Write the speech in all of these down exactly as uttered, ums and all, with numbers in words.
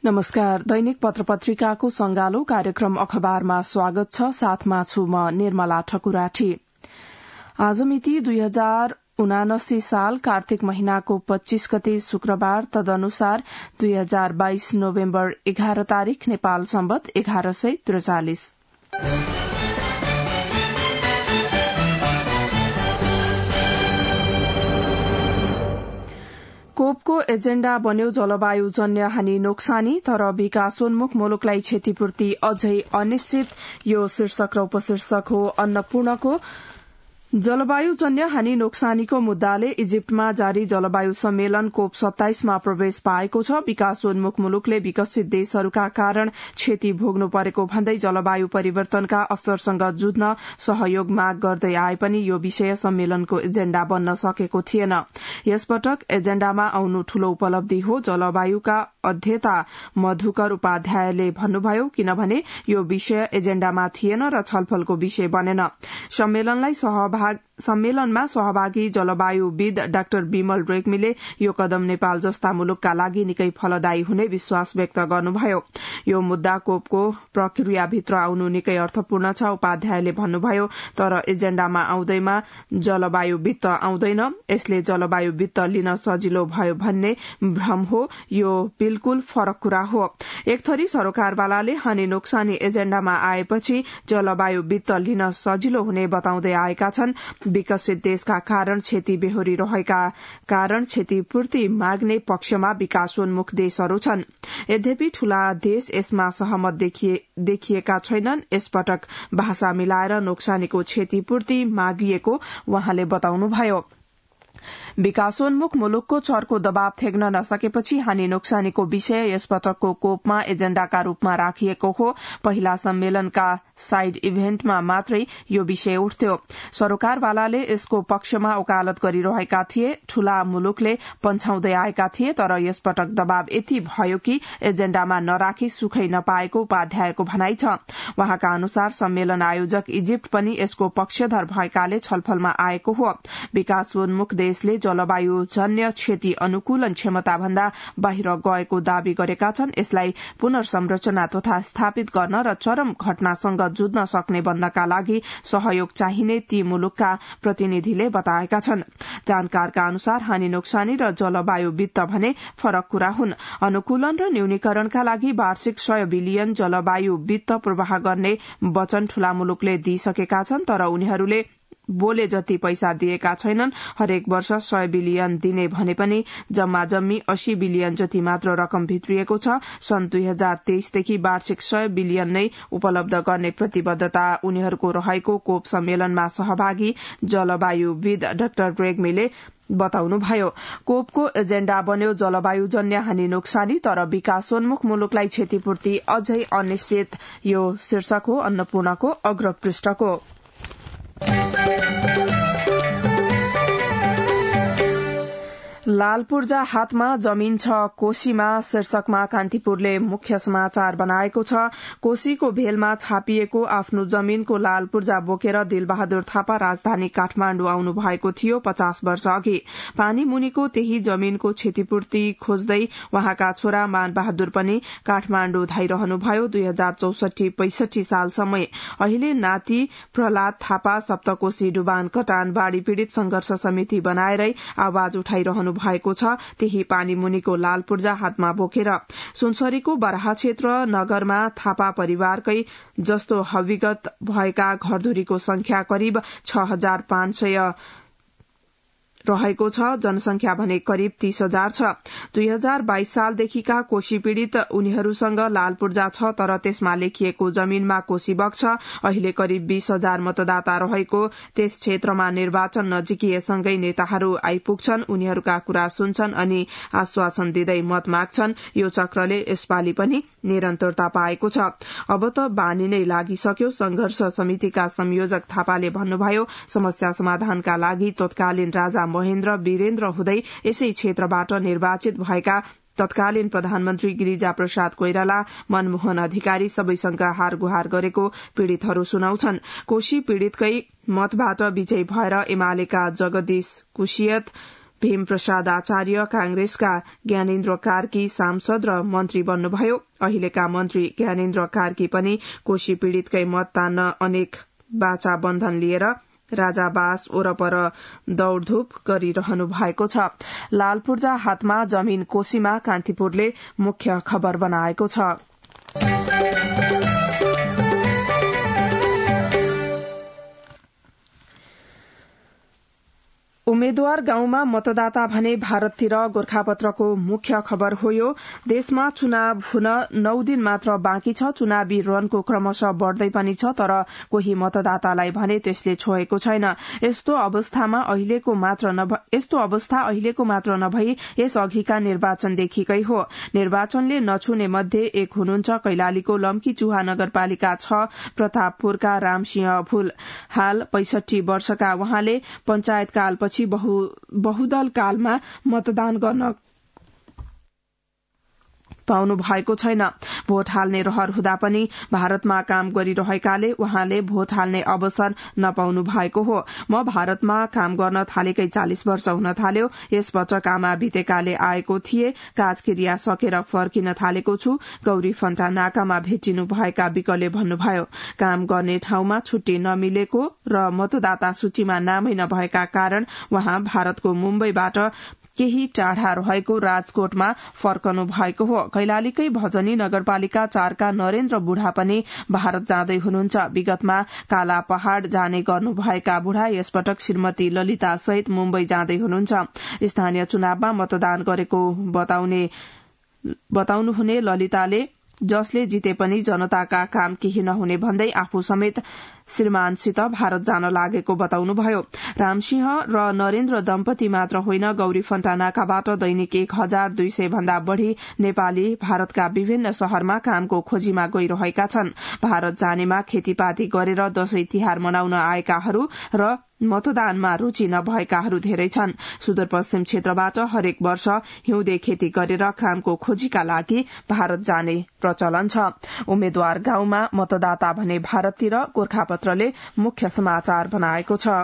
नमस्कार। दैनिक पत्रपत्रिकाको संगालो कार्यक्रम अखबारमा स्वागत छ। साथमा छु म निर्मला ठकुराठी। आज मिति दुई हजार उनासी साल कार्तिक महिनाको पच्चीस गते शुक्रबार, तदनुसार दुई हजार बाइस नोभेम्बर एघार तारीक नेपाल सम्वत एघार सय त्रिचालिस। कोपको एजेण्डा बन्यो जलवायुजन्य हानि नोक्सानी, तर विकासोन्मुख मुलुकलाई क्षतिपूर्ति अझै अनिश्चित। यो शीर्षक र उपशीर्षक हो अन्नपूर्णको। जलवायुजन्य हानि नोक्सानीको मुद्दाले इजिप्टमा जारी जलवायु सम्मेलन कोप सत्ताइसमा प्रवेश पाएको छ। विकासोन्मुख मुलुकले विकसित देशहरूका कारण क्षति भोग्नु परेको भन्दै जलवायु परिवर्तनका असरसँग जुझ्न सहयोग माग गर्दै आए पनि यो विषय सम्मेलनको एजेण्डा बन्न सकेको थिएन। यसपटक एजेण्डामा आउनु ठूलो उपलब्धि हो, जलवायुका अध्येता मधुकर उपाध्यायले भन्नुभयो, किनभने यो विषय एजेण्डामा थिएन र छलफलको विषय बनेन। सम्मेलनलाई सहभागी सम्मेलनमा सहभागी जलवायुविद डाक्टर विमल रेग्मीले यो कदम नेपाल जस्ता मुलुकका लागि निकै फलदायी हुने विश्वास व्यक्त गर्नुभयो। यो मुद्दा कोपको प्रक्रियाभित्र आउनु निकै अर्थपूर्ण छ, उपाध्यायले भन्नुभयो। तर एजेण्डामा आउँदैमा जलवायु वित्त आउँदैन, यसले जलवायु वित्त लिन सजिलो भयो भन्ने भ्रम हो। यो बिल्कुल फरक कुरा हो। एक थरी सरकारवालाले हानि नोक्सानी एजेण्डामा आएपछि जलवायु वित्त लिन सजिलो हुने बताउँदै आएका छन्। विकसित देशका कारण क्षति बेहोरी रहेका कारण क्षतिपूर्ति माग्ने पक्षमा विकासोन्मुख देशहरू छन्। यद्यपि ठूला देश यसमा सहमत देखिएका छैनन्। यसपटक भाषा मिलाएर नोक्सानीको क्षतिपूर्ति मागिएको वहाँले बताउनुभयो। विकासोन्मुख मुलुकको चर्को दबाव थेग्न नसकेपछि हानि नोक्सानीको विषय यसपटकको कोपमा एजेण्डाका रूपमा राखिएको हो। पहिला सम्मेलनका साइड इभेन्टमा मात्रै यो विषय उठ्थ्यो। सरोकारवालाले यसको पक्षमा वकालत गरिरहेका थिए, ठूला मुलुकले पन्छाउँदै आएका थिए। तर यसपटक दबाव यति भयो कि एजेण्डामा नराखी सुखै नपाएको उपाध्यायको भनाइ छ। वहाँका अनुसार सम्मेलन आयोजक इजिप्ट पनि यसको पक्षधर भएकाले छलफलमा आएको हो। विकासोन्मुख देशले जलवायुजन्य क्षति अनुकूलन क्षमता भन्दा बाहिर गएको दावी गरेका छन्। यसलाई पुनर्संरचना तथा स्थापित गर्न र चरम घटनासँग जुझ्न सक्ने बन्नका लागि सहयोग चाहिने ती मुलुकका प्रतिनिधिले बताएका छन्। जानकारका अनुसार हानि नोक्सानी र जलवायु वित्त भने फरक कुरा हुन्। अनुकूलन र न्यूनीकरणका लागि वार्षिक सय बिलियन जलवायु वित्त प्रवाह गर्ने वचन ठूला मुलुकले दिइसकेका छन्, तर उनीहरूले बोले जति पैसा दिएका छैनन्। हरेक वर्ष सय बिलियन दिने भने पनि जम्मा जम्मी अस्सी बिलियन जति मात्र रकम भित्रिएको छ। सन् दुई हजार तेइसदेखि वार्षिक सय बिलियन नै उपलब्ध गर्ने प्रतिबद्धता उनीहरूको रहेको कोप सम्मेलनमा सहभागी जलवायुविद डाक्टर रेग्मीले बताउनुभयो। कोपको एजेण्डा बन्यो जलवायुजन्य हानि नोक्सानी, तर विकासोन्मुख मुलुकलाई क्षतिपूर्ति अझै अनिश्चित। यो शीर्षक हो अन्नपूर्णको अग्रपृष्ठको। लाल पूर्जा हातमा जमीन छ कोशीमा शीर्षकमा कान्तिपुरले मुख्य समाचार बनाएको छ। कोशीको भेलमा छापिएको आफ्नो जमीनको लाल पूर्जा बोकेर दिलबहादुर थापा राजधानी काठमाण्डु आउनु भएको थियो पचास वर्ष अघि। पानी मुनिको त्यही जमीनको क्षतिपूर्ति खोज्दै वहाँका छोरा मानबहादुर पनि काठमाण्डु धाइरहनुभयो दुई हजार चौसठी पैंसठी सालसम्म। अहिले नाति प्रहलाद थापा सप्तकोशी डुबान कटान बाढ़ी पीड़ित संघर्ष समिति बनाएरै आवाज उठाइरहनु भएको छ। त्यही पानी मुनिको लाल पूर्जा हातमा बोकेर सुनसरीको बराहा क्षेत्र नगरमा थापा परिवारकै जस्तो हविगत भएका घरधुरीको संख्या करिब छ हजार पाँच सय रहेको छ। जनसंख्या भने करिब तीस हजार छ। दुई हजार बाइस सालदेखिका कोशी पीड़ित उनीहरूसँग लाल पूर्जा छ, तर त्यसमा लेखिएको जमीनमा कोशी बग्छ। अहिले करिब बीस हजार मतदाता रहेको त्यस क्षेत्रमा निर्वाचन नजिकिएसँगै नेताहरू आइपुग्छन्, उनीहरूका कुरा सुन्छन् अनि आश्वासन दिँदै मत माग्छन्। यो चक्रले यसपालि पनि निरन्तरता पाएको छ। अब त बानी नै लागिसक्यो। संघर्ष समितिका संयोजक थापाले भन्नुभयो, समस्या समाधानका लागि तत्कालीन राजा महेन्द्र वीरेन्द्र हुँदै यसै क्षेत्रबाट निर्वाचित भएका तत्कालीन प्रधानमन्त्री गिरिजा प्रसाद कोइराला, मनमोहन अधिकारी सबैसँग हार गुहार गरेको पीड़ितहरू सुनाउँछन्। कोशी पीड़ितकै मतबाट विजयी भएर एमालेका जगदीश कुशियत भीमप्रसाद आचार्य कांग्रेसका ज्ञानेन्द्र कार्की सांसद र मन्त्री बन्नुभयो। अहिलेका मन्त्री ज्ञानेन्द्र कार्की पनि कोशी पीड़ितकै मत तान्न अनेक बाचा बन्धन लिएर राजाबास ओरपर दौड़धूप गरिरहनु भएको छ। लाल पूर्जा हातमा जमीन कोशीमा कान्तिपुरले मुख्य खबर बनाएको छ। उम्मेद्वार गाउँमा मतदाता भने भारततिर गोरखापत्रको मुख्य खबर हो। यो देशमा चुनाव हुन नौ दिन मात्र बाँकी छ। चुनावी रनको क्रमशः बढ़दै पनि छ, तर कोही मतदातालाई भने त्यसले छोएको छैन। यस्तो अवस्थामा अहिलेको मात्र नभ... यस्तो अवस्था अहिलेको मात्र नभई यस अघिका निर्वाचनदेखिकै हो। निर्वाचनले नछुने मध्ये एक हुनुहुन्छ कैलालीको लम्की चुहा नगरपालिका छ प्रतापपुरका रामसिंह भूल। हाल पैंसठी वर्षका उहाँले पञ्चायत कालपछि बहु, बहुदल कालमा मतदान गर्न पाउनु भएको छैन। भोट हाल्ने रहर हुँदा पनि भारतमा काम गरिरहेकाले उहाँले भोट हाल्ने अवसर नपाउनु भएको हो। म भारतमा काम गर्न थालेकै चालिस वर्ष हुन थाल्यो। यसपटक आमा बितेकाले आएको थिए। काजक्रिया सकेर फर्किन थालेको छु। गौरी फन्टा नाकामा भेटिनु भएका विकले भन्नुभयो। काम गर्ने ठाउँमा छुट्टी नमिलेको र मतदाता सूचीमा नामै नभएका कारण उहाँ भारतको मुम्बईबाट केही टाढा रहेको राजकोटमा फर्कनु भएको हो। कैलालीकै भजनी नगरपालिका चारका नरेन्द्र बुढा पनि भारत जाँदै हुनुहुन्छ। विगतमा काला पहाड़ जाने गर्नुभएका बुढा यसपटक श्रीमती ललिता सहित मुम्बई जाँदै हुनुहुन्छ। स्थानीय चुनावमा मतदान गरेको बताउने बताउनुहुने ललिताले जसले जिते पनि जनताका काम केही नहुने भन्दै आफू समेत श्रीमानसित भारत जान लागेको बताउनुभयो। रामसिंह र नरेन्द्र दम्पति मात्र होइन, गौरी फन्टानाकाबाट दैनिक एक हजार दुई सय भन्दा बढ़ी नेपाली भारतका विभिन्न शहरमा कामको खोजीमा गइरहेका छन्। भारत जानेमा खेतीपाती गरेर दशैं तिहार मनाउन आएकाहरू र मतदानमा रूचि नभएकाहरू धेरै छन्। सुदूरपश्चिम क्षेत्रबाट हरेक वर्ष हिउँदे खेती गरेर कामको खोजीका लागि भारत जाने प्रचलन छ। उम्मेद्वार गाउँमा मतदाता भने भारततिर गोरखापत्रले मुख्य समाचार बनाएको छ।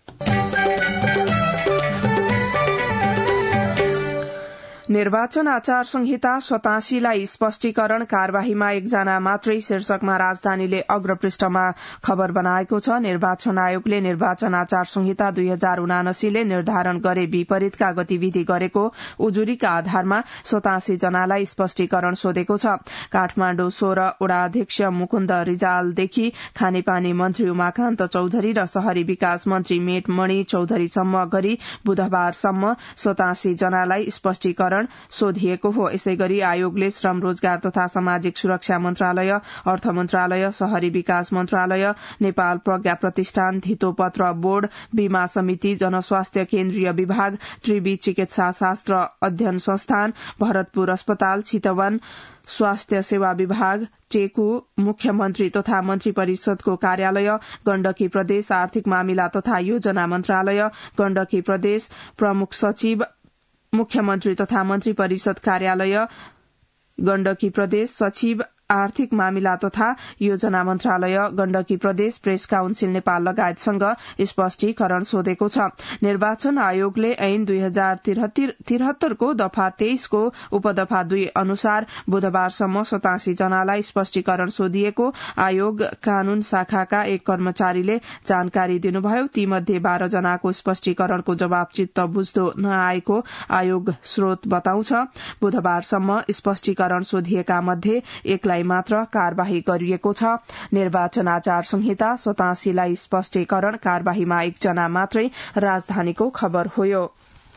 निर्वाचन आचार संहिता सतासीलाई स्पष्टीकरण कार्यवाहीमा एकजना मात्रै शीर्षकमा राजधानीले अग्रपृष्ठमा खबर बनाएको छ। निर्वाचन आयोगले निर्वाचन आचार संहिता दुई हजार उनासीले निर्धारण गरे विपरीतका गतिविधि गरेको उजुरीका आधारमा सतासी जनालाई स्पष्टीकरण सोधेको छ। काठमाण्डु सोह्र वडाध्यक्ष मुकुन्द रिजालदेखि खानेपानी मन्त्री उमाकान्त चौधरी र शहरी विकास मन्त्री मेटमणि चौधरीसम्म गरी बुधबारसम्म सतासी जनालाई स्पष्टीकरण सोधिएको हो। यसै गरी आयोगले श्रम रोजगार तथा सामाजिक सुरक्षा मन्त्रालय, अर्थ मन्त्रालय, शहरी विकास मन्त्रालय, नेपाल प्रज्ञा प्रतिष्ठान, धितोपत्र बोर्ड, बीमा समिति, जनस्वास्थ्य केन्द्रीय विभाग, त्रिवी चिकित्सा शास्त्र अध्ययन संस्थान, भरतपुर अस्पताल, चितवन स्वास्थ्य सेवा विभाग, टेकु, मुख्यमन्त्री तथा मन्त्री परिषदको कार्यालय, गण्डकी प्रदेश आर्थिक मामिला तथा योजना मन्त्रालय, गण्डकी प्रदेश प्रमुख सचिव, मुख्यमन्त्री तथा मन्त्री परिषद कार्यालय, गण्डकी प्रदेश सचिव आर्थिक मामिला तथा योजना मन्त्रालय, गण्डकी प्रदेश प्रेस काउन्सिल नेपाल लगायतसँग स्पष्टीकरण सोधेको छ। निर्वाचन आयोगले ऐन दुई हजार तिहत्तरको दफा तेइसको उपदफा दुई अनुसार बुधबारसम्म सतासी जनालाई स्पष्टीकरण सोधिएको आयोग कानून शाखाका एक कर्मचारीले जानकारी दिनुभयो। तीमध्ये बाह्र जनाको स्पष्टीकरणको जवाब चित्त बुझ्दो नआएको आयोग स्रोत बताउँछ। बुधबारसम्म स्पष्टीकरण सोधिएका मध्ये एकलाई मात्र कार्यवाही गरिएको छ। निर्वाचन आचार संहिता सतासीलाई स्पष्टीकरण कार्यवाहीमा एकजना मात्रै राजधानीको खबर हो। यो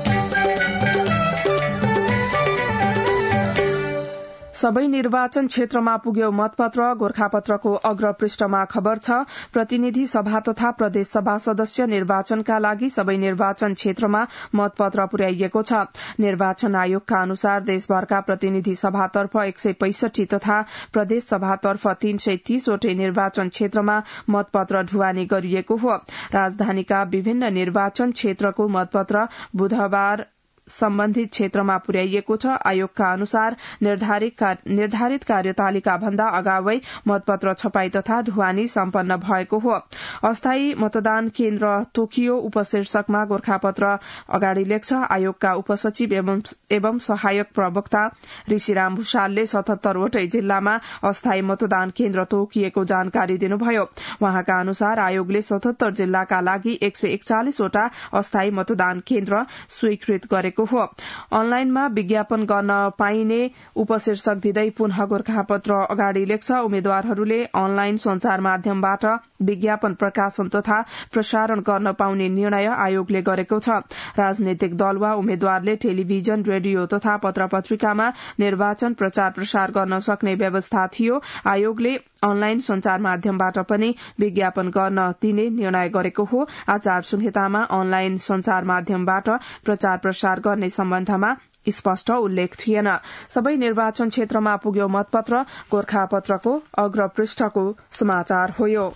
सबै निर्वाचन क्षेत्रमा पुग्यो मतपत्र। गोरखापत्रको अग्रपृष्ठमा खबर छ। प्रतिनिधि सभा तथा प्रदेश सभा सदस्य निर्वाचनका लागि सबै निर्वाचन क्षेत्रमा मतपत्र पुर्याइएको छ। निर्वाचन आयोगका अनुसार देशभरका प्रतिनिधि सभातर्फ एक सय पैंसठी तथा प्रदेश सभातर्फ तीन सय तीसवटै निर्वाचन क्षेत्रमा मतपत्र ढुवानी गरिएको हो। राजधानीका विभिन्न निर्वाचन क्षेत्रको मतपत्र बुधबार सम्बन्धित क्षेत्रमा पुर्याइएको छ। आयोगका अनुसार निर्धारित कार्यतालिका भन्दा अगावै मतपत्र छपाई तथा ढुवानी सम्पन्न भएको हो। अस्थायी मतदान केन्द्र तोकियो उपशीर्षकमा गोरखापत्र अगाडि लेख्छ। आयोगका उपसचिव एवं सहायक प्रवक्ता ऋषिराम भूषालले सतहत्तरवटै जिल्लामा अस्थायी मतदान केन्द्र तोकिएको जानकारी दिनुभयो। वहाँका अनुसार आयोगले सतहत्तर जिल्लाका लागि एक सय एकचालिसवटा अस्थायी मतदान केन्द्र स्वीकृत गरेको हो। अनलाइनमा विज्ञापन गर्न पाइने उपशीर्षक दिँदै पुनः गोरखापत्र अगाडि लेख्छ। उम्मेद्वारहरूले अनलाइन संचार माध्यमबाट विज्ञापन प्रकाशन तथा प्रसारण गर्न पाउने निर्णय आयोगले गरेको छ। राजनैतिक दल वा उम्मेद्वारले टेलिभिजन, रेडियो तथा पत्र पत्रिकामा निर्वाचन प्रचार प्रसार गर्न सक्ने व्यवस्था थियो। आयोगले अनलाइन संचार माध्यमबाट पनि विज्ञापन गर्न दिने निर्णय गरेको हो। आचार संहितामा अनलाइन संचार माध्यमबाट प्रचार प्रसार गर्ने सम्बन्धमा स्पष्ट उल्लेख थिएन। सबै निर्वाचन क्षेत्रमा पुग्यो मतपत्र। गोरखापत्रको अग्रपृष्ठको समाचार हो यो।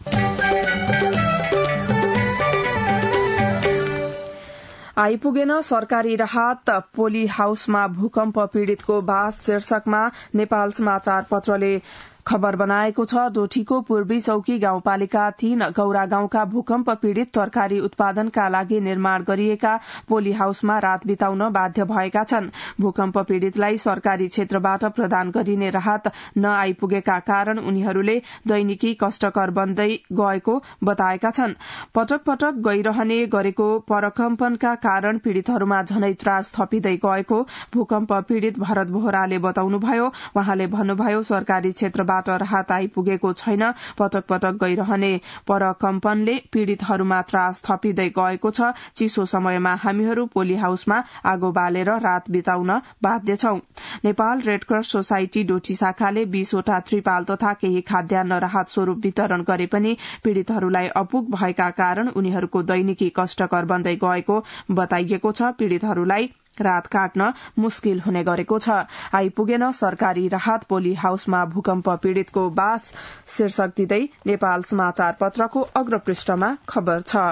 आइपुगेन सरकारी राहत, पोली हाउसमा भूकम्प पीड़ितको बास शीर्षकमा नेपाल समाचार पत्रले खबर बनाएको छ। डोटीको पूर्वी चौकी गाउँपालिका तीन गौरा गाउँका भूकम्प पीड़ित तरकारी उत्पादनका लागि निर्माण गरिएका पोली हाउसमा रात बिताउन बाध्य भएका छन्। भूकम्प पीड़ितलाई सरकारी क्षेत्रबाट प्रदान गरिने राहत नआइपुगेका कारण उनीहरूले दैनिकी कष्टकर बन्दै गएको बताएका छन्। पटक पटक गइरहने गरेको परकम्पनका कारण पीड़ितहरूमा झनै त्रास थपिँदै गएको भूकम्प पीड़ित भरत बोहराले बताउनुभयो। वहाँले भन्नुभयो, सरकारी क्षेत्र राहत आइपुगेको छैन। पटक पटक गइरहने परकम्पनले पीड़ितहरूमा त्रास थपिँदै गएको छ। चिसो समयमा हामीहरू पोली हाउसमा आगो बालेर रात बिताउन बाध्य छौं। नेपाल रेडक्रस सोसाइटी डोटी शाखाले बीसवटा त्रिपाल तथा केही खाद्यान्न राहत स्वरूप वितरण गरे पनि पीड़ितहरूलाई अपुग भएका कारण उनीहरूको दैनिकी कष्टकर बन्दै गएको बताइएको छ। पीड़ितहरूलाई रात काट्न मुस्किल हुने गरेको छ। आइपुगेन सरकारी राहत, पोली हाउसमा भूकम्प पीड़ितको बास शीर्षक दिँदै नेपाल समाचार पत्रको अग्रपृष्ठमा खबर छ।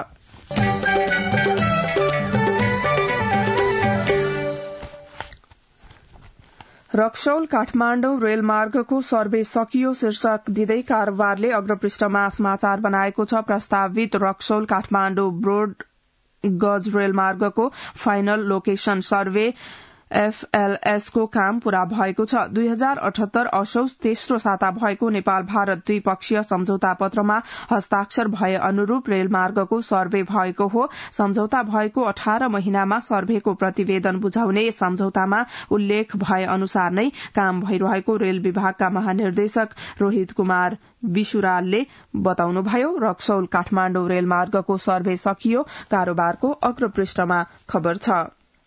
रक्सौल काठमाण्डौ रेलमार्गको सर्वे सकियो शीर्षक दिँदै कारोबारले अग्रपृष्ठमा समाचार बनाएको छ। प्रस्तावित रक्सौल काठमाण्डौ ब्रोड गज रेलमार्गको फाइनल लोकेशन सर्वे एफएलएस को काम पूरा भएको छ। दुई हजार अठहत्तर असौज तेस्रो साता भएको नेपाल भारत द्विपक्षीय सम्झौता पत्रमा हस्ताक्षर भए अनुरूप रेलमार्गको सर्वे भएको हो। सम्झौता भएको अठार महिनामा सर्वेको प्रतिवेदन बुझाउने सम्झौतामा उल्लेख भए अनुसार नै काम भइरहेको रेल विभागका महानिर्देशक रोहित कुमार विशुरालले बताउनुभयो। रक्सौल काठमाण्डौ रेलमार्गको सर्वे सकियो। कारोबारको अग्रपृष्ठमा खबर छ।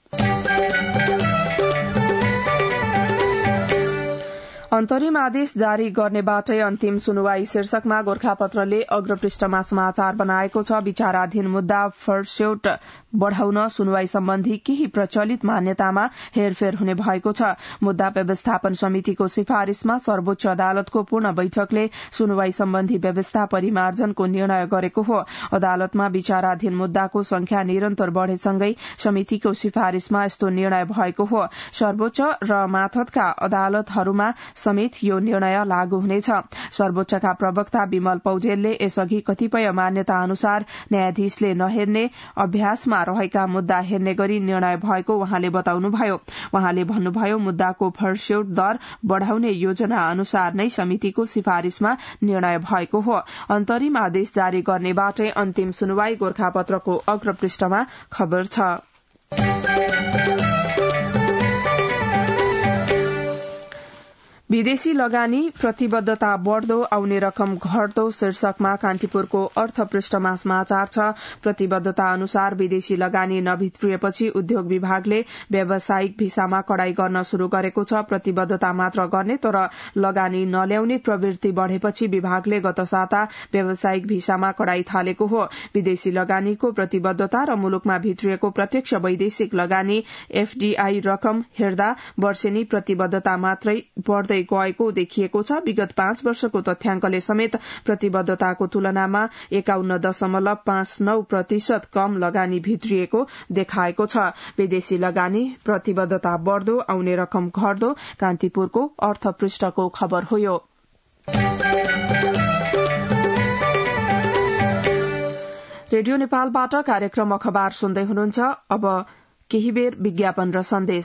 अन्तरिम आदेश जारी गर्नेबाटै अन्तिम सुनवाई शीर्षकमा गोरखापत्रले अग्रपृष्ठमा समाचार बनाएको छ। विचाराधीन मुद्दा फर्स्यौट बढ़ाउन सुनवाई सम्बन्धी केही प्रचलित मान्यतामा हेरफेर हुने भएको छ। मुद्दा व्यवस्थापन समितिको सिफारिशमा सर्वोच्च अदालतको पूर्ण बैठकले सुनवाई सम्बन्धी व्यवस्था परिमार्जनको निर्णय गरेको हो। अदालतमा विचाराधीन मुद्दाको संख्या निरन्तर बढ़ेसँगै समितिको सिफारिशमा यस्तो निर्णय भएको हो। सर्वोच्च र माथतका अदालतहरूमा समेत यो निर्णय लागू हुनेछ। सर्वोच्चका प्रवक्ता विमल पौडेलले यसअघि कतिपय मान्यता अनुसार न्यायाधीशले नहेर्ने अभ्यासमा रहेका मुद्दा हेर्ने गरी निर्णय भएको उहाँले बताउनुभयो। उहाँले भन्नुभयो, मुद्दाको फर्स्यौट दर बढ़ाउने योजना अनुसार नै समितिको सिफारिशमा निर्णय भएको हो। अन्तरिम आदेश जारी गर्नेबाटै अन्तिम सुनवाई गोरखापत्रको अग्रपृष्ठमा खबर छ। विदेशी लगानी प्रतिबद्धता बढ़दो, आउने रकम घट्दो शीर्षकमा कान्तिपुरको अर्थपृष्ठमा समाचार छ। प्रतिबद्धता अनुसार विदेशी लगानी नभित्रिएपछि उद्योग विभागले व्यावसायिक भिसामा कड़ाई गर्न शुरू गरेको छ। प्रतिबद्धता मात्र गर्ने तर लगानी नल्याउने प्रवृत्ति बढ़ेपछि विभागले गत साता व्यावसायिक भिसामा कड़ाई थालेको हो। विदेशी लगानीको प्रतिबद्धता र मुलुकमा भित्रिएको प्रत्यक्ष वैदेशिक लगानी एफडीआई रकम हेर्दा वर्षेनी प्रतिबद्धता मात्रै बढ़दै बढ्दै गएको देखिएको छ। विगत पाँच वर्षको तथ्याङ्कले समेत प्रतिबद्धताको तुलनामा एकाउन्न दशमलव पाँच नौ प्रतिशत कम लगानी भित्रिएको देखाएको छ। विदेशी लगानी प्रतिबद्धता बढ़दो, आउने रकम घट्दो। कान्तिपुरको अर्थपृष्ठको खबर हो यो। रेडियो नेपालबाट कार्यक्रम अखबार सुन्दै हुनुहुन्छ। अब केही बेर विज्ञापन र सन्देश।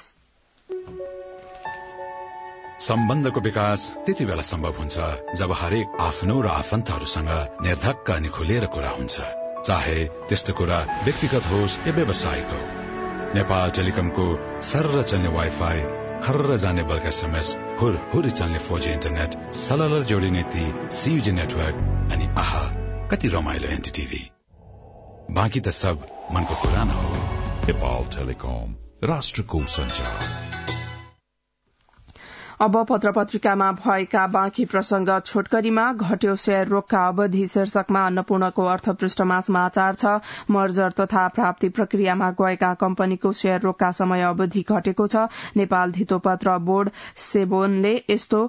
सम्बन्धको विकास त्यति बेला सम्भव हुन्छ जब हरेक आफ्नो र आफन्तहरूसँग निर्धक्क अनि खुलेर कुरा हुन्छ, चाहे त्यस्तो कुरा व्यक्तिगत होस् या व्यावसायिक हो। नेपाल टेलिकमको सर्र चल्ने वाइफाई, खर्र जाने बल्क एसएमएस, हुर हुरी चल्ने फोर जी इन्टरनेट, सललर जोडिने ती सीयूजी नेटवर्क अनि आहा कति रमाइलो एनटीटीभी। बाँकी त सब मनको कुरा न हो। नेपाल टेलिकम, राष्ट्रको सञ्चार। अब पत्र पत्रिकामा भएका बाँकी प्रसंग। छोटकरीमा घट्यो शेयर रोगका अवधि शीर्षकमा अन्नपूर्णको अर्थपृष्ठमा समाचार छ। मर्जर तथा प्राप्ति प्रक्रियामा गएका कम्पनीको शेयर रोगका समय अवधि घटेको छ। नेपाल धितोपत्र बोर्ड सेबोनले यस्तो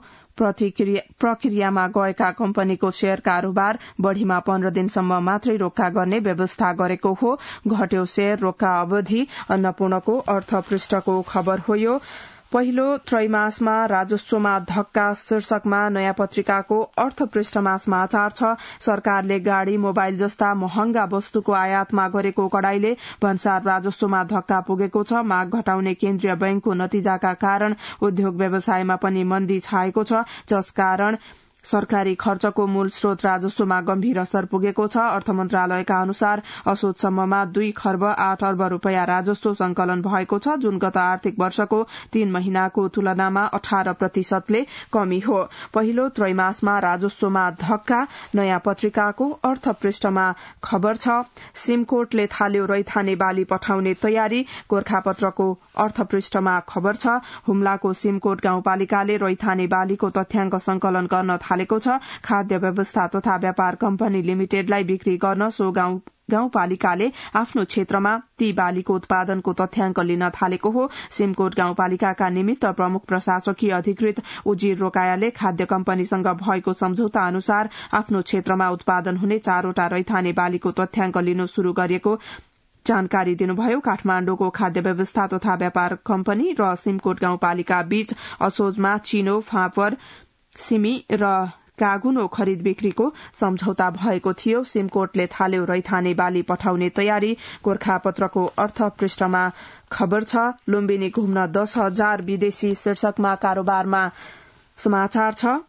प्रक्रियामा गएका कम्पनीको शेयर कारोबार बढ़ीमा पन्ध्र दिनसम्म मात्रै रोक्का गर्ने व्यवस्था गरेको हो। घट्यो शेयर रोक्का अवधि अन्नपूर्णको अर्थपृष्ठको खबर हो यो। पहिलो त्रैमासमा राजस्वमा धक्का शीर्षकमा नयाँ पत्रिकाको अर्थपृष्ठमा समाचार छ। सरकारले गाड़ी, मोबाइल जस्ता महँगा वस्तुको आयातमा गरेको कडाईले भन्सार राजस्वमा धक्का पुगेको छ। माग घटाउने केन्द्रीय बैंकको नतिजाका कारण उद्योग व्यवसायमा पनि मन्दी छाएको छ, जसकारण सरकारी खर्चको मूल स्रोत राजस्वमा गम्भीर असर पुगेको छ। अर्थ मन्त्रालयका अनुसार असोजसम्ममा दुई खर्ब आठ अर्ब रूपियाँ राजस्व संकलन भएको छ, जुन गत आर्थिक वर्षको तीन महिनाको तुलनामा अठार प्रतिशतले कमी हो। पहिलो त्रैमासमा राजस्वमा धक्का नयाँ पत्रिकाको अर्थपृष्ठमा खबर छ। सिमकोटले थाल्यो रैथाने बाली पठाउने तयारी, गोर्खापत्रको अर्थपृष्ठमा खबर छ। हुम्लाको सिमकोट गाउँपालिकाले रैथाने बालीको तथ्याङ्क संकलन गर्न थालेको छ। खाद्य व्यवस्था तथा व्यापार कम्पनी लिमिटेडलाई बिक्री गर्न सो गाउँ गाउँपालिकाले आफ्नो क्षेत्रमा ती बालीको उत्पादनको तथ्याङ्क लिन थालेको हो। सिमकोट गाउँपालिकाका निमित्त प्रमुख प्रशासकीय अधिकृत उजिर रोकायाले खाद्य कम्पनीसँग भएको सम्झौता अनुसार आफ्नो क्षेत्रमा उत्पादन हुने चारवटा रैथाने बालीको तथ्याङ्क लिनु शुरू गरिएको जानकारी दिनुभयो। काठमाण्डुको खाद्य व्यवस्था तथा व्यापार कम्पनी र सिमकोट गाउँपालिका बीच असोजमा चिनो, फापर, सिमी र कागुनो खरिद बिक्रीको सम्झौता भएको थियो। सिमकोटले थाल्यो रैथाने बाली पठाउने तयारी, गोर्खापत्रको अर्थपृष्ठमा खबर छ। लुम्बिनी घुम्न दस हजार विदेशी शीर्षकमा कारोबारमा समाचार छ।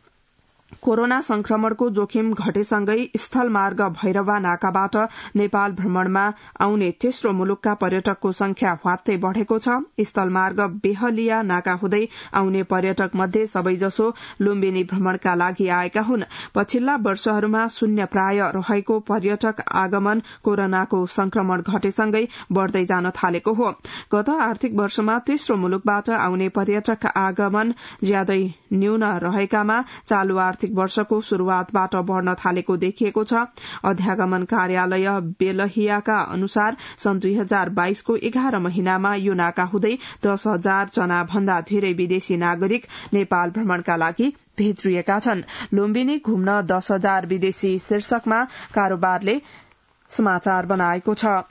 कोरोना संक्रमणको जोखिम घटेसँगै स्थलमार्ग भैरवा नाकाबाट नेपाल भ्रमणमा आउने तेस्रो मुलुकका पर्यटकको संख्या ह्वात्तै बढ़ेको छ। स्थलमार्ग बेहलिया नाका हुँदै आउने पर्यटक मध्ये सबैजसो लुम्बिनी भ्रमणका लागि आएका हुन्। पछिल्ला वर्षहरूमा शून्य प्राय रहेको पर्यटक आगमन कोरोनाको संक्रमण घटेसँगै बढ़दै जान थालेको हो। गत आर्थिक वर्षमा तेस्रो मुलुकबाट आउने पर्यटक आगमन ज्यादै न्यून रहेकामा चालू आर्थिक वर्षको शुरूआतबाट बढ़न थालेको देखिएको छ। अध्यागमन कार्यालय बेलहियाका अनुसार सन् दुई हजार बाइसको एघार महिनामा यो नाका हुँदै दस हजार जना भन्दा धेरै विदेशी नागरिक नेपाल भ्रमणका लागि भित्रिएका छन्। लुम्बिनी घुम्न दस हजार विदेशी शीर्षकमा कारोबारले समाचार बनाएको छ।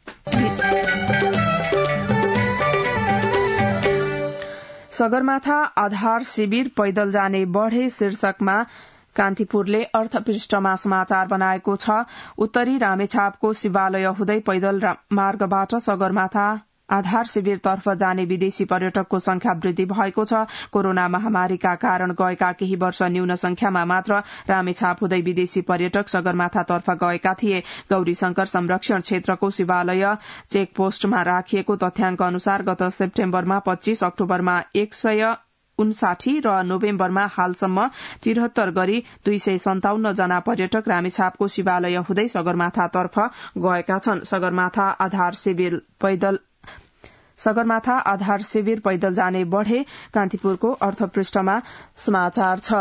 सगरमाथा आधार शिविर पैदल जाने बढ़े शीर्षकमा कान्तिपुरले अर्थपृष्ठमा समाचार बनाएको छ। उत्तरी रामेछापको शिवालय हुँदै पैदल मार्गबाट सगरमाथा आधार शिविरतर्फ जाने विदेशी पर्यटकको संख्या वृद्धि भएको छ। कोरोना महामारीका कारण गएका केही वर्ष न्यून संख्यामा मात्र रामेछाप हुँदै विदेशी पर्यटक सगरमाथातर्फ गएका थिए। गौरी शंकर संरक्षण क्षेत्रको शिवालय चेकपोस्टमा राखिएको तथ्याङ्क अनुसार गत सेप्टेम्बरमा पच्चीस, अक्टोबरमा एक सय उन्साठी र नोभेम्बरमा हालसम्म त्रिहत्तर गरी दुई सय सन्ताउन्न जना पर्यटक रामेछापको शिवालय हुँदै सगरमाथातर्फ गएका छन्। सगरमाथा आधार शिविर पैदल सगरमाथा आधार शिविर पैदल जाने बढ़े कान्तिपुरको अर्थपृष्ठमा समाचार छ।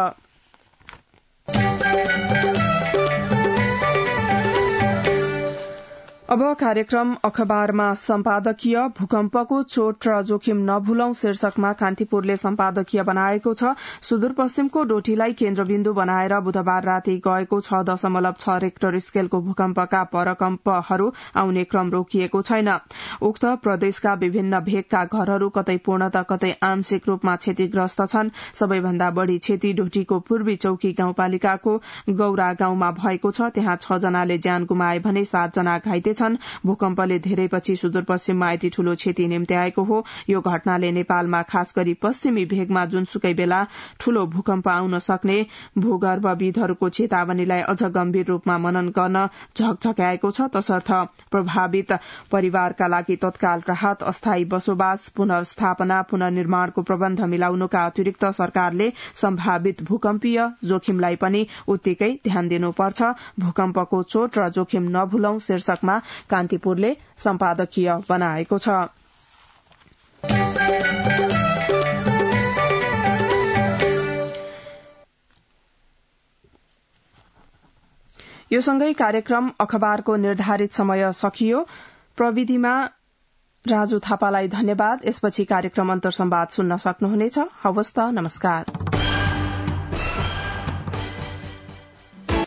अब कार्यक्रम अखबारमा सम्पादकीय भूकम्पको चोट र जोखिम नभुलौं शीर्षकमा कान्तिपुरले सम्पादकीय बनाएको छ। सुदूरपश्चिमको डोटीलाई केन्द्रबिन्दु बनाएर बुधबार राति गएको छ दशमलव छ रेक्टर स्केलको भूकम्पका परकम्पहरू आउने क्रम रोकिएको छैन। उक्त प्रदेशका विभिन्न भेगका घरहरू कतै पूर्णत कतै आंशिक रूपमा क्षतिग्रस्त छन्। सबैभन्दा बढ़ी क्षति डोटीको पूर्वी चौकी गाउँपालिकाको गौरा गाउँमा भएको छ। त्यहाँ छ जनाले ज्यान गुमाए भने सात जना घाइते छन्। भूकम्पले धेरैपछि सुदूरपश्चिममा यति ठूलो क्षति निम्त्याएको हो। यो घटनाले नेपालमा खास गरी पश्चिमी भेगमा जुनसुकै बेला ठूलो भूकम्प आउन सक्ने भूगर्भविदहरूको चेतावनीलाई अझ गम्भीर रूपमा मनन गर्न झकझक्याएको छ। तसर्थ प्रभावित परिवारका लागि तत्काल राहत, अस्थायी बसोबास, पुनर्स्थापना, पुनर्निर्माणको प्रबन्ध मिलाउनुका अतिरिक्त सरकारले सम्भावित भूकम्पीय जोखिमलाई पनि उत्तिकै ध्यान दिनुपर्छ। भूकम्पको चोट र जोखिम नभुलौं शीर्षकमा कान्तिपुरले सम्पादकीय बनाएको छ। यो सँगै कार्यक्रम अखबारको निर्धारित समय सकियो। प्रविधिमा राजु थापालाई धन्यवाद। यसपछि कार्यक्रम अन्तर्संवाद सुन्न सक्नुहुनेछ। हवस् त, नमस्कार।